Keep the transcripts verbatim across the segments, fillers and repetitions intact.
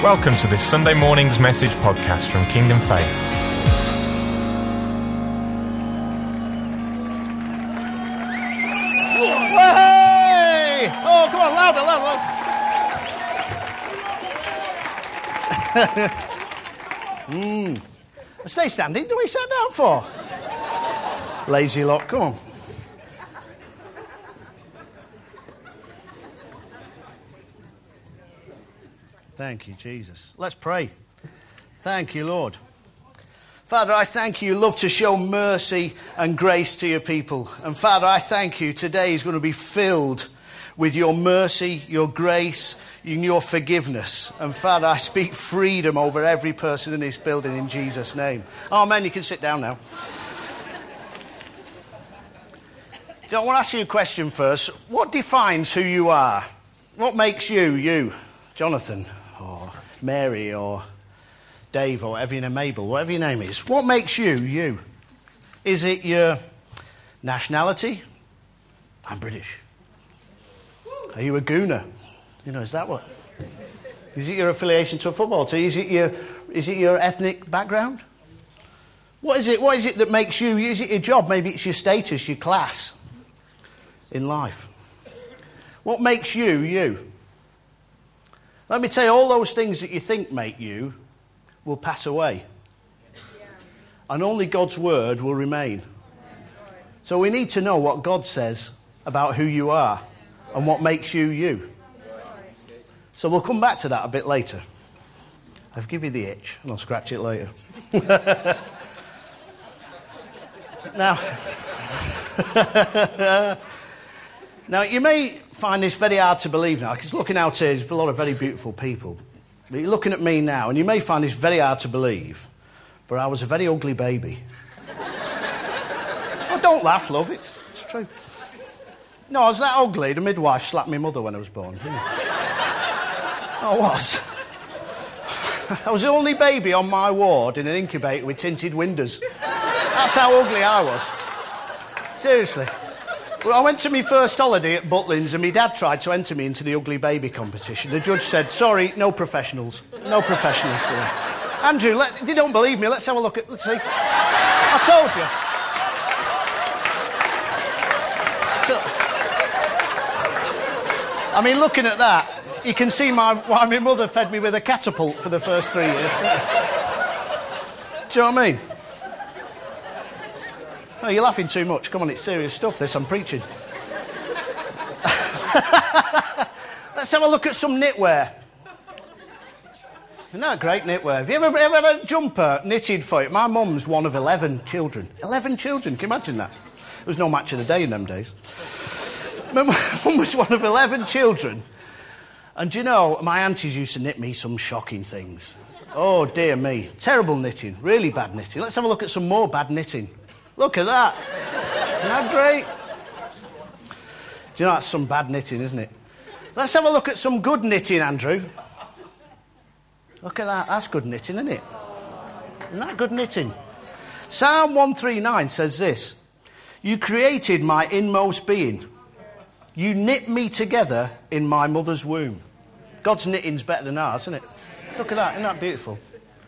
Welcome to this Sunday morning's message podcast from Kingdom Faith. Hey! Oh, come on, louder, louder. mm. Stay standing. Do we sit down for? Lazy lot, come on. Thank you, Jesus. Let's pray. Thank you, Lord. Father, I thank you. You love to show mercy and grace to your people. And Father, I thank you. Today is going to be filled with your mercy, your grace, and your forgiveness. And Father, I speak freedom over every person in this building in Jesus' name. Amen. You can sit down now. So I want to ask you a question first. What defines who you are? What makes you, you, Jonathan, or Mary, or Dave, or Evian and Mabel, whatever your name is? What makes you, you? Is it your nationality? I'm British. Are you a Gooner? You know, is that what? Is it your affiliation to a football team? Is it your, is it your ethnic background? What is it? What is it that makes you? Is it your job? Maybe it's your status, your class in life. What makes you, you? Let me tell you, all those things that you think make you will pass away. Yeah. And only God's word will remain. So we need to know what God says about who you are and what makes you, you. So we'll come back to that a bit later. I'll give you the itch and I'll scratch it later. Now, now, you may find this very hard to believe now, because looking out here, there's a lot of very beautiful people. But you're looking at me now, and you may find this very hard to believe, but I was a very ugly baby. Oh, don't laugh, love, it's, it's true. No, I was that ugly, the midwife slapped my mother when I was born. I was. I was the only baby on my ward in an incubator with tinted windows. That's how ugly I was. Seriously. Well, I went to my first holiday at Butlins and my dad tried to enter me into the ugly baby competition. The judge said, sorry, no professionals. No professionals. Sir. Andrew, let, if you don't believe me, let's have a look at... Let's see. I told you. So, I mean, looking at that, you can see my, why my mother fed me with a catapult for the first three years. Do you know what I mean? Oh, you're laughing too much. Come on, it's serious stuff, this. I'm preaching. Let's have a look at some knitwear. Isn't that great, knitwear? Have you ever, ever had a jumper knitted for you? My mum's one of eleven children. eleven children, can you imagine that? There was no match of the day in them days. My mum was one of eleven children. And do you know, my aunties used to knit me some shocking things. Oh, dear me. Terrible knitting. Really bad knitting. Let's have a look at some more bad knitting. Look at that. Isn't that great? Do you know, that's some bad knitting, isn't it? Let's have a look at some good knitting, Andrew. Look at that. That's good knitting, isn't it? Isn't that good knitting? Psalm one thirty-nine says this. You created my inmost being. You knit me together in my mother's womb. God's knitting's better than ours, isn't it? Look at that. Isn't that beautiful?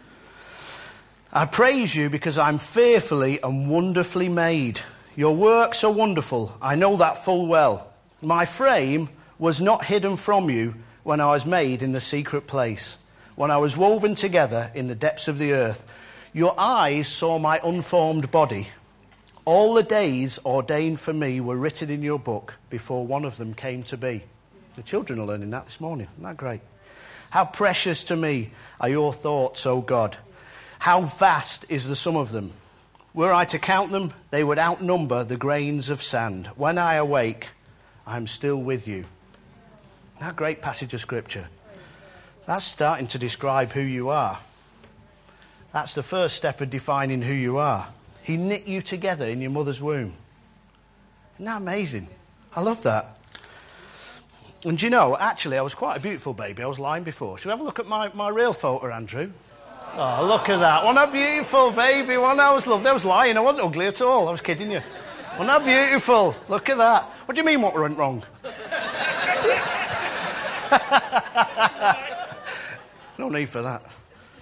I praise you because I'm fearfully and wonderfully made. Your works are wonderful. I know that full well. My frame was not hidden from you when I was made in the secret place, when I was woven together in the depths of the earth. Your eyes saw my unformed body. All the days ordained for me were written in your book before one of them came to be. The children are learning that this morning. Isn't that great? How precious to me are your thoughts, O God. How vast is the sum of them? Were I to count them, they would outnumber the grains of sand. When I awake, I'm still with you. That great passage of Scripture. That's starting to describe who you are. That's the first step of defining who you are. He knit you together in your mother's womb. Isn't that amazing? I love that. And you know, actually, I was quite a beautiful baby. I was lying before. Should we have a look at my, my real photo, Andrew? Oh, look at that. Wasn't that beautiful, baby? Wasn't that was lovely? I was lying. I wasn't ugly at all. I was kidding you. Wasn't that beautiful? Look at that. What do you mean what went wrong? No need for that.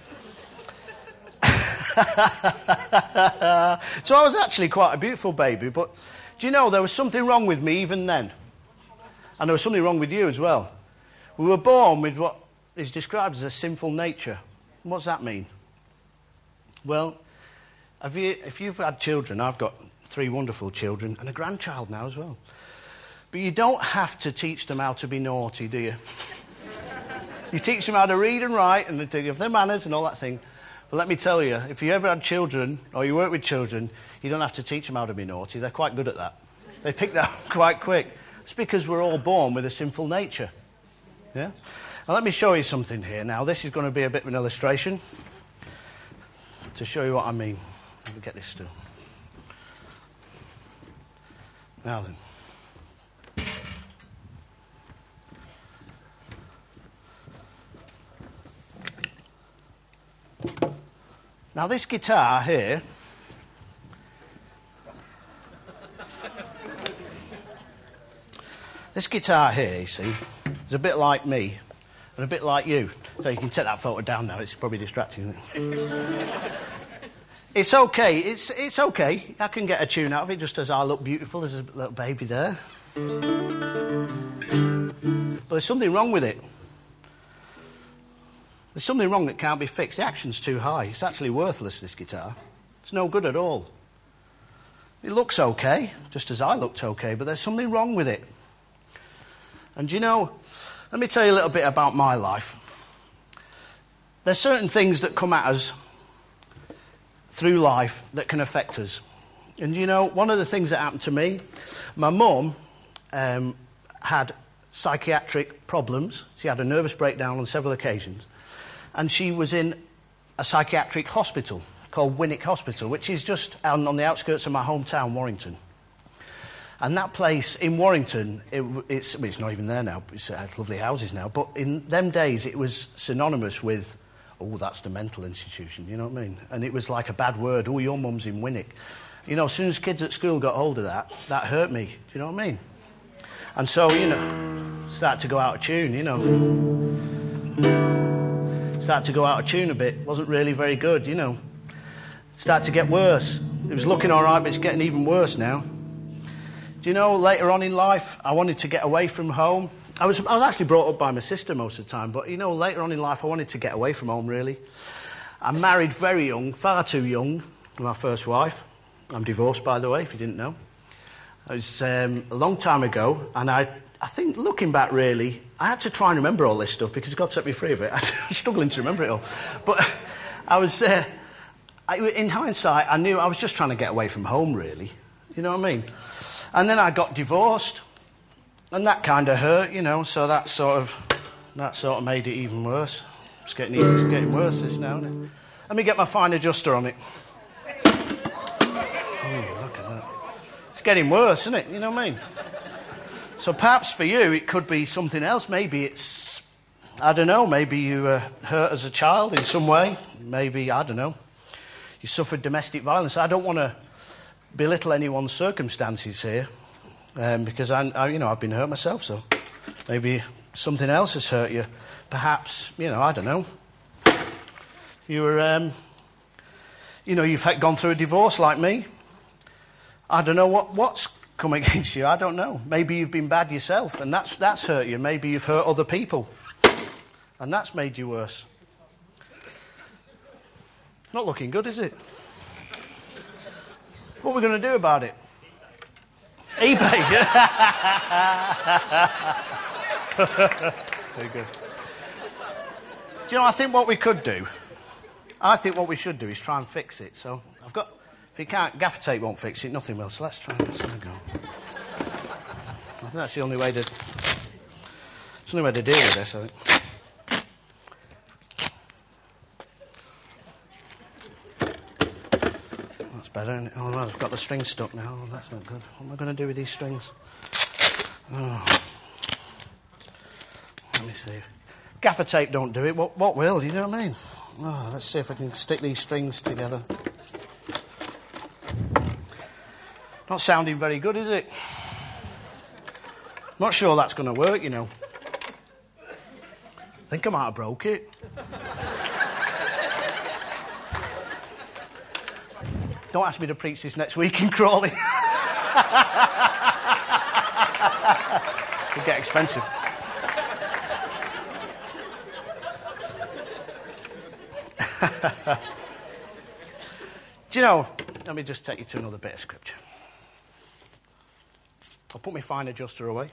So I was actually quite a beautiful baby, but do you know, there was something wrong with me even then. And there was something wrong with you as well. We were born with what is described as a sinful nature. What's that mean? Well, have you, if you've had children, I've got three wonderful children and a grandchild now as well. But you don't have to teach them how to be naughty, do you? You teach them how to read and write and to give them manners and all that thing. But let me tell you, if you ever had children or you work with children, you don't have to teach them how to be naughty. They're quite good at that. They pick that up quite quick. It's because we're all born with a sinful nature. Yeah? Now let me show you something here now. This is going to be a bit of an illustration to show you what I mean. Let me get this still. Now then. Now this guitar here this guitar here, you see, is a bit like me and a bit like you. So you can take that photo down now, it's probably distracting, isn't it? It's okay, it's it's okay. I can get a tune out of it just as I look beautiful as a little baby there. But there's something wrong with it. There's something wrong that can't be fixed. The action's too high. It's actually worthless, this guitar. It's no good at all. It looks okay, just as I looked okay, but there's something wrong with it. And you know, let me tell you a little bit about my life. There's certain things that come at us through life that can affect us. And you know, one of the things that happened to me, my mum um, had psychiatric problems. She had a nervous breakdown on several occasions. And she was in a psychiatric hospital called Winwick Hospital, which is just out on the outskirts of my hometown, Warrington. And that place in Warrington, it, it's, well, it's not even there now, it's uh, lovely houses now, but in them days it was synonymous with, oh, that's the mental institution, you know what I mean? And it was like a bad word, oh, your mum's in Winwick. You know, as soon as kids at school got hold of that, that hurt me, do you know what I mean? And so, you know, started to go out of tune, you know. Started to go out of tune a bit. Wasn't really very good, you know. Started to get worse. It was looking all right, but it's getting even worse now. Do you know, later on in life, I wanted to get away from home. I was, I was actually brought up by my sister most of the time, but, you know, later on in life, I wanted to get away from home, really. I married very young, far too young, with my first wife. I'm divorced, by the way, if you didn't know. It was um, a long time ago, and I... I think, looking back, really, I had to try and remember all this stuff because God set me free of it. I'm struggling to remember it all. But I was, uh, I, in hindsight, I knew I was just trying to get away from home, really. You know what I mean? And then I got divorced, and that kind of hurt, you know, so that sort of, that sort of made it even worse. It's getting, it's getting worse, this now, isn't it? Let me get my fine adjuster on it. Oh, look at that. It's getting worse, isn't it? You know what I mean? So perhaps for you it could be something else. Maybe it's, I don't know, maybe you were hurt as a child in some way. Maybe, I don't know, you suffered domestic violence. I don't want to belittle anyone's circumstances here um, because, I, I, you know, I've been hurt myself, so maybe something else has hurt you. Perhaps, you know, I don't know. You were, um, you know, you've had, gone through a divorce like me. I don't know what, what's come against you, I don't know. Maybe you've been bad yourself and that's that's hurt you. Maybe you've hurt other people and that's made you worse. Not looking good, is it? What are we going to do about it? eBay. Very good. Do you know, I think what we could do, I think what we should do is try and fix it. So I've got, if you can't, gaffer tape won't fix it, nothing will. So let's try and let's have a go. I think that's the only way to, it's the only way to deal with this, I think. That's better, isn't it? Oh, no, I've got the strings stuck now. Oh, that's not good. What am I going to do with these strings? Oh. Let me see. Gaffer tape don't do it. What, what will? You know what I mean? Oh, let's see if I can stick these strings together. Not sounding very good, is it? Not sure that's going to work, you know. I think I might have broke it. Don't ask me to preach this next week in Crawley. It'll get expensive. Do you know, let me just take you to another bit of scripture. I'll put my fine adjuster away.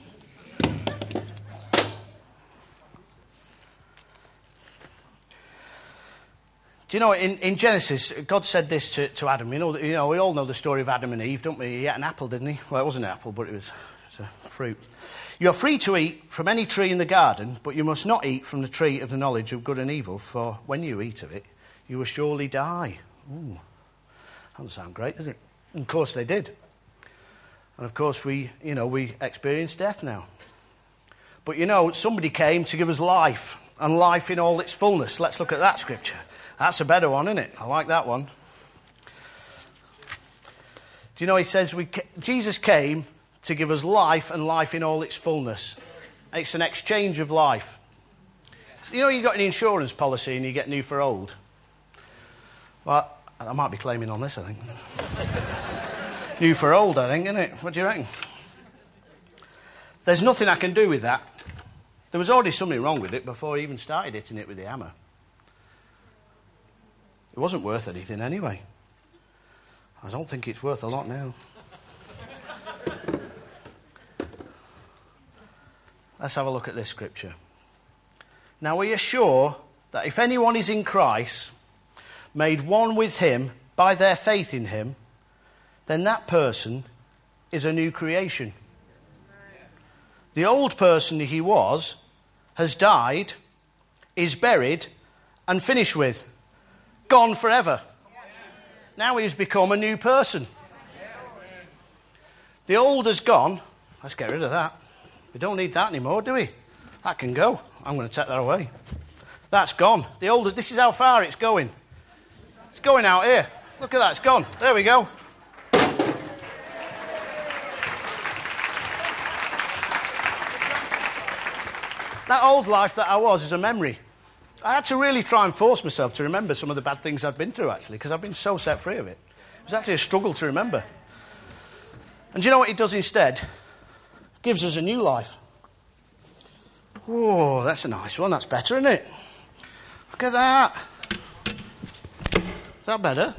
Do you know, in, in Genesis, God said this to, to Adam. You know, you know, we all know the story of Adam and Eve, don't we? He ate an apple, didn't he? Well, it wasn't an apple, but it was, it was a fruit. You are free to eat from any tree in the garden, but you must not eat from the tree of the knowledge of good and evil, for when you eat of it, you will surely die. Ooh, that doesn't sound great, does it? And of course they did. And of course we, you know, we experience death now. But you know, somebody came to give us life, and life in all its fullness. Let's look at that scripture. That's a better one, isn't it? I like that one. Do you know, he says we Jesus came to give us life and life in all its fullness. It's an exchange of life. So, you know, you got an insurance policy and you get new for old. Well, I might be claiming on this, I think. New for old, I think, isn't it? What do you reckon? There's nothing I can do with that. There was already something wrong with it before I even started hitting it with the hammer. It wasn't worth anything anyway. I don't think it's worth a lot now. Let's have a look at this scripture. Now we are sure that if anyone is in Christ, made one with him by their faith in him, then that person is a new creation. The old person he was has died, is buried, and finished with. Gone forever. Now he's become a new person. The old has gone. Let's get rid of that. We don't need that anymore, do we? That can go. I'm going to take that away. That's gone. The old, this is how far it's going. It's going out here. Look at that, it's gone. There we go. That old life that I was is a memory. I had to really try and force myself to remember some of the bad things I'd been through, actually, because I've been so set free of it. It was actually a struggle to remember. And do you know what it does instead? It gives us a new life. Oh, that's a nice one. That's better, isn't it? Look at that. Is that better?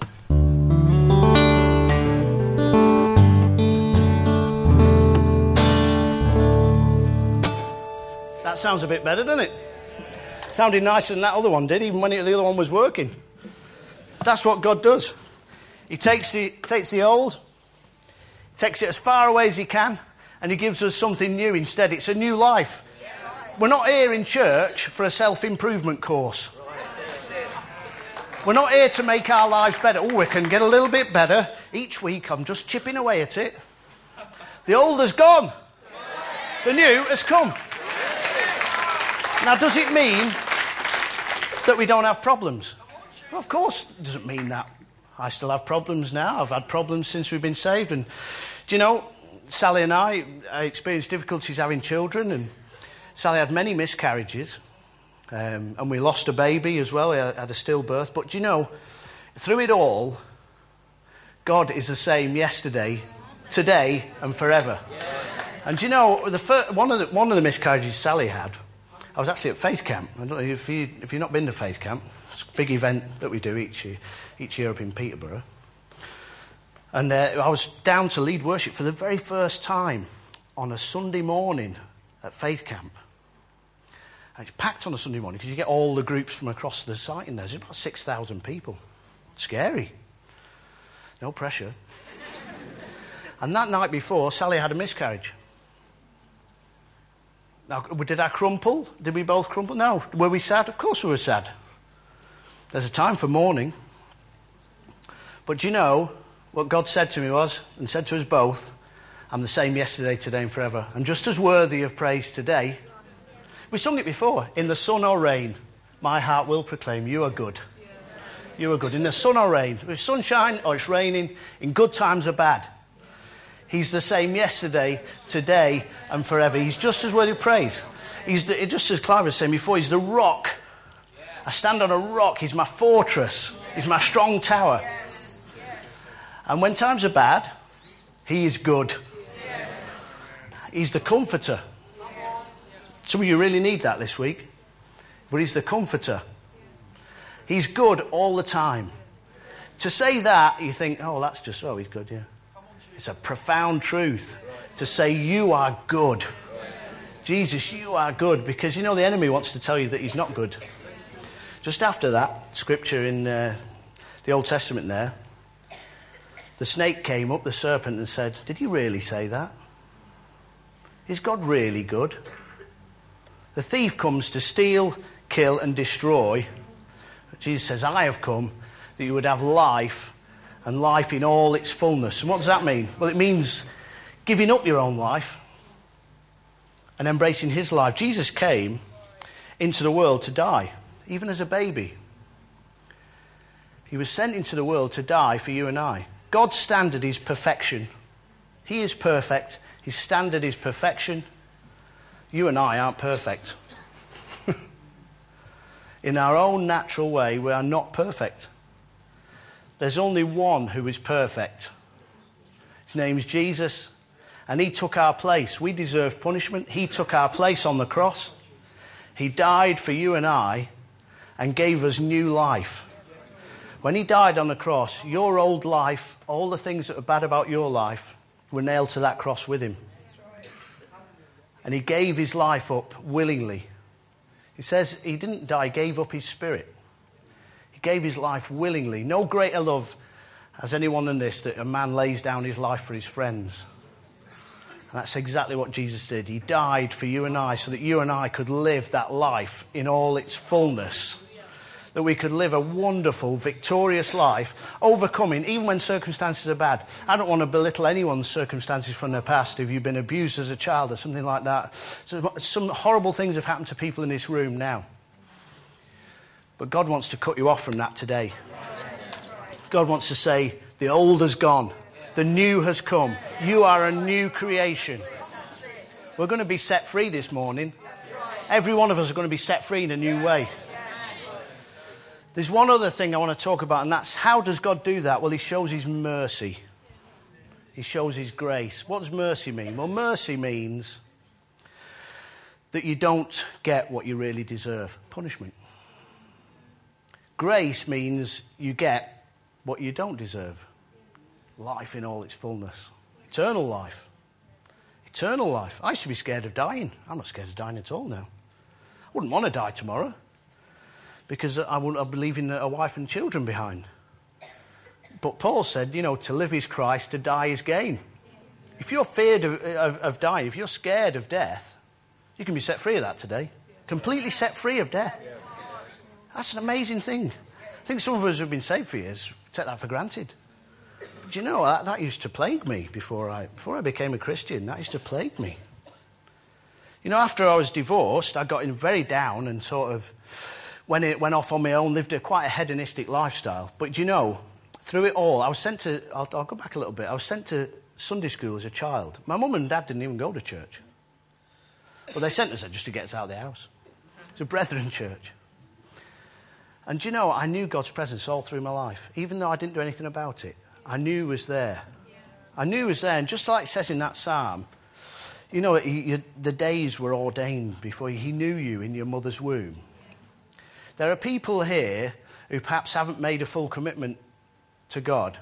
That sounds a bit better, doesn't it? Sounded nicer than that other one did, even when it, the other one was working. That's what God does. He takes the, takes the old, takes it as far away as he can, and he gives us something new instead. It's a new life. We're not here in church for a self-improvement course. We're not here to make our lives better. Oh, we can get a little bit better. Each week I'm just chipping away at it. The old has gone. The new has come. Now, does it mean that we don't have problems? Well, of course it doesn't mean that. I still have problems now. I've had problems since we've been saved. And, do you know, Sally and I, I experienced difficulties having children, and Sally had many miscarriages. Um, and we lost a baby as well. We had a stillbirth. But, do you know, through it all, God is the same yesterday, today, and forever. And, do you know, the first, one, of the, one of the miscarriages Sally had, I was actually at Faith Camp. I don't know if, you, if you've not been to Faith Camp. It's a big event that we do each year, each year up in Peterborough. And uh, I was down to lead worship for the very first time on a Sunday morning at Faith Camp. And it's packed on a Sunday morning because you get all the groups from across the site in there. There's about six thousand people. Scary. No pressure. And that night before, Sally had a miscarriage. Now, did I crumple? Did we both crumple? No. Were we sad? Of course we were sad. There's a time for mourning. But do you know, what God said to me was, and said to us both, I'm the same yesterday, today and forever. I'm just as worthy of praise today. We sung it before. In the sun or rain, my heart will proclaim, you are good. You are good. In the sun or rain, if sunshine or it's raining, in good times or bad. He's the same yesterday, today, and forever. He's just as worthy of praise. He's the, just as Clive was saying before, he's the rock. I stand on a rock. He's my fortress. He's my strong tower. And when times are bad, he is good. He's the comforter. Some of you really need that this week. But he's the comforter. He's good all the time. To say that, you think, oh, that's just, oh, he's good, yeah. It's a profound truth to say you are good. Jesus, you are good. Because, you know, the enemy wants to tell you that he's not good. Just after that, scripture in uh, the Old Testament there, the snake came up, the serpent, and said, did you really say that? Is God really good? The thief comes to steal, kill, and destroy. Jesus says, I have come that you would have life, and life in all its fullness. And what does that mean? Well, it means giving up your own life and embracing his life. Jesus came into the world to die, even as a baby. He was sent into the world to die for you and I. God's standard is perfection. He is perfect. His standard is perfection. You and I aren't perfect. In our own natural way, we are not perfect. There's only one who is perfect. His name is Jesus, and he took our place. We deserved punishment. He took our place on the cross. He died for you and I and gave us new life. When he died on the cross, your old life, all the things that were bad about your life, were nailed to that cross with him. And he gave his life up willingly. He says he didn't die, he gave up his spirit. He gave his life willingly. No greater love has anyone than this, that a man lays down his life for his friends. And that's exactly what Jesus did. He died for you and I so that you and I could live that life in all its fullness. That we could live a wonderful, victorious life, overcoming, even when circumstances are bad. I don't want to belittle anyone's circumstances from their past. If you've been abused as a child or something like that. So some horrible things have happened to people in this room now. But God wants to cut you off from that today. God wants to say, the old has gone. The new has come. You are a new creation. We're going to be set free this morning. Every one of us are going to be set free in a new way. There's one other thing I want to talk about, and that's how does God do that? Well, he shows his mercy. He shows his grace. What does mercy mean? Well, mercy means that you don't get what you really deserve. Punishment. Grace means you get what you don't deserve. Life in all its fullness. Eternal life. Eternal life. I used to be scared of dying. I'm not scared of dying at all now. I wouldn't want to die tomorrow. Because I wouldn't I'd be leaving a wife and children behind. But Paul said, you know, to live is Christ, to die is gain. If you're feared of, of, of dying, if you're scared of death, you can be set free of that today. Completely set free of death. That's an amazing thing. I think some of us who've been saved for years take that for granted. But you know, that, that used to plague me before I, before I became a Christian. That used to plague me. You know, after I was divorced, I got in very down and sort of When it went off on my own, lived a quite a hedonistic lifestyle. But you know, through it all, I was sent to, I'll, I'll go back a little bit, I was sent to Sunday school as a child. My mum and dad didn't even go to church. Well, they sent us there just to get us out of the house. It's a Brethren church. And you know, I knew God's presence all through my life. Even though I didn't do anything about it, I knew he was there. I knew he was there. And just like it says in that psalm, you know, he, you, the days were ordained before he knew you in your mother's womb. There are people here who perhaps haven't made a full commitment to God.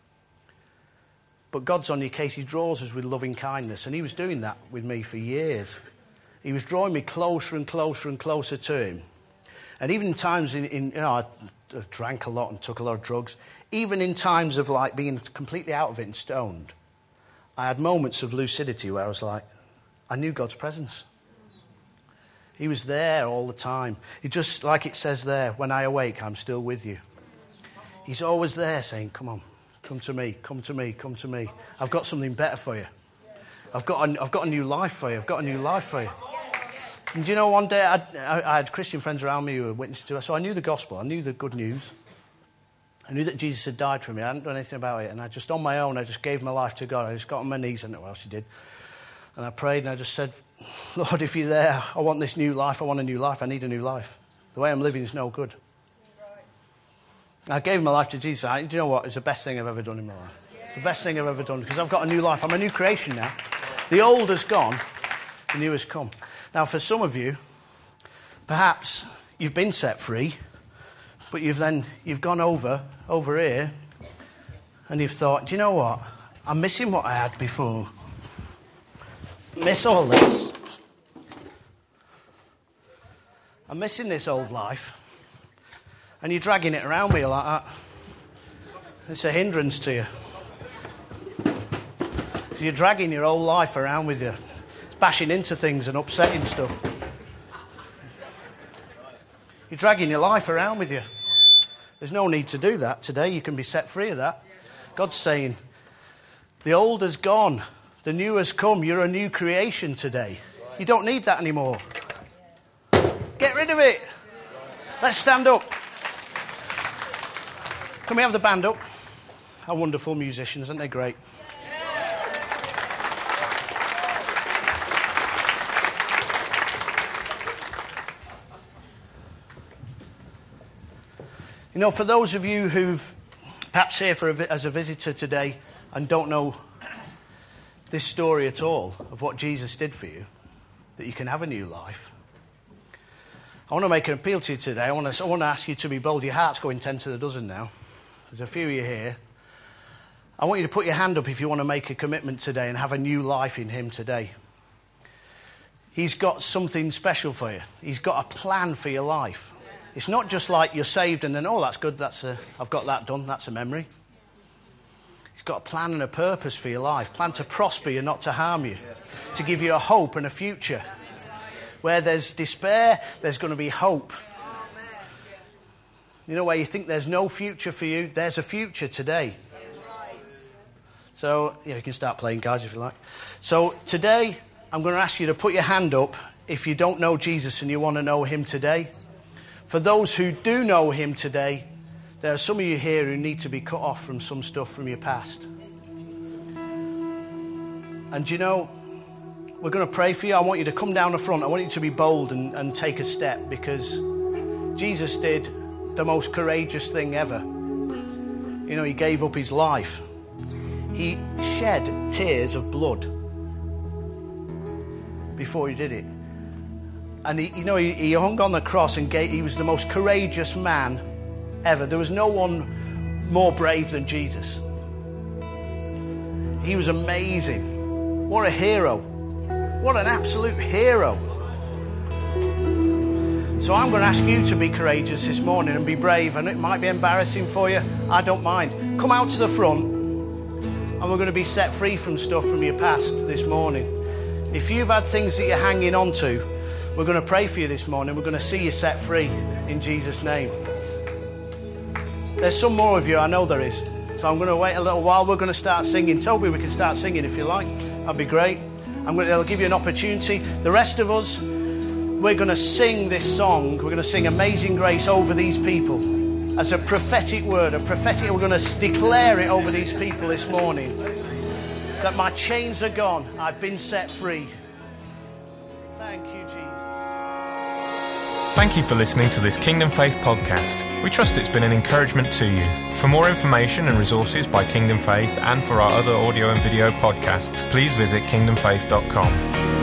But God's on your case. He draws us with loving kindness. And he was doing that with me for years. He was drawing me closer and closer and closer to him. And even in times, in, in you know, I drank a lot and took a lot of drugs. Even in times of like being completely out of it and stoned, I had moments of lucidity where I was like, I knew God's presence. He was there all the time. He just, like it says there, when I awake, I'm still with you. He's always there saying, come on, come to me, come to me, come to me. I've got something better for you. I've got a, I've got a new life for you. I've got a new life for you. And do you know, one day I, I, I had Christian friends around me who were witnessing to us, so I knew the gospel. I knew the good news. I knew that Jesus had died for me. I hadn't done anything about it. And I just, on my own, I just gave my life to God. I just got on my knees. I don't know what else he did. And I prayed and I just said, Lord, if you're there, I want this new life. I want a new life. I need a new life. The way I'm living is no good. I gave my life to Jesus. I, do you know what? It's the best thing I've ever done in my life. It's the best thing I've ever done because I've got a new life. I'm a new creation now. The old has gone. The new has come. Now, for some of you, perhaps you've been set free, but you've then you've gone over, over here, and you've thought, do you know what? I'm missing what I had before. Miss all this. I'm missing this old life. And you're dragging it around with you like that. It's a hindrance to you. So you're dragging your whole life around with you. It's bashing into things and upsetting stuff. You're dragging your life around with you. There's no need to do that today. You can be set free of that. God's saying, the old has gone. The new has come. You're a new creation today. You don't need that anymore. Get rid of it. Let's stand up. Can we have the band up? How wonderful musicians, aren't they great? You know, for those of you who've perhaps here for a, as a visitor today and don't know this story at all of what Jesus did for you, that you can have a new life, I want to make an appeal to you today. I want to, I want to ask you to be bold. Your heart's going ten to the dozen now. There's a few of you here. I want you to put your hand up if you want to make a commitment today and have a new life in him today. He's got something special for you. He's got a plan for your life. It's not just like you're saved and then, oh, that's good, that's a, I've got that done, that's a memory. He's got a plan and a purpose for your life. Plan to prosper you, not to harm you. To give you a hope and a future. Where there's despair, there's going to be hope. You know, where you think there's no future for you, there's a future today. So, yeah, you can start playing, guys, if you like. So, today, I'm going to ask you to put your hand up if you don't know Jesus and you want to know him today. For those who do know him today, there are some of you here who need to be cut off from some stuff from your past. And you know, we're going to pray for you. I want you to come down the front. I want you to be bold and, and take a step because Jesus did the most courageous thing ever. You know, he gave up his life. He shed tears of blood before he did it. And, he, you know, he, he hung on the cross and gave, he was the most courageous man ever. There was no one more brave than Jesus. He was amazing. What a hero. What an absolute hero. So I'm going to ask you to be courageous this morning and be brave. And it might be embarrassing for you. I don't mind. Come out to the front and we're going to be set free from stuff from your past this morning. If you've had things that you're hanging on to, we're going to pray for you this morning. We're going to see you set free in Jesus' name. There's some more of you, I know there is. So I'm going to wait a little while. We're going to start singing. Toby, we can start singing if you like. That'd be great. I'm going to I'll give you an opportunity. The rest of us, we're going to sing this song. We're going to sing Amazing Grace over these people as a prophetic word. A prophetic, we're going to declare it over these people this morning. That my chains are gone. I've been set free. Thank you, Jesus. Thank you for listening to this Kingdom Faith podcast. We trust it's been an encouragement to you. For more information and resources by Kingdom Faith and for our other audio and video podcasts, please visit kingdom faith dot com.